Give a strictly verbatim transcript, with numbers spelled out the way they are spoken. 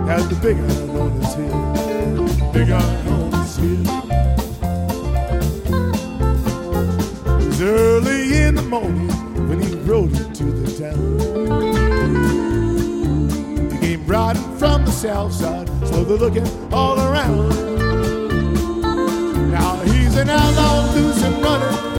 had the big iron on his head, big iron on his head. It was early in the morning when he rode into the town. He came riding from the south side, slowly looking all around. Now he's an outlaw, loose and running.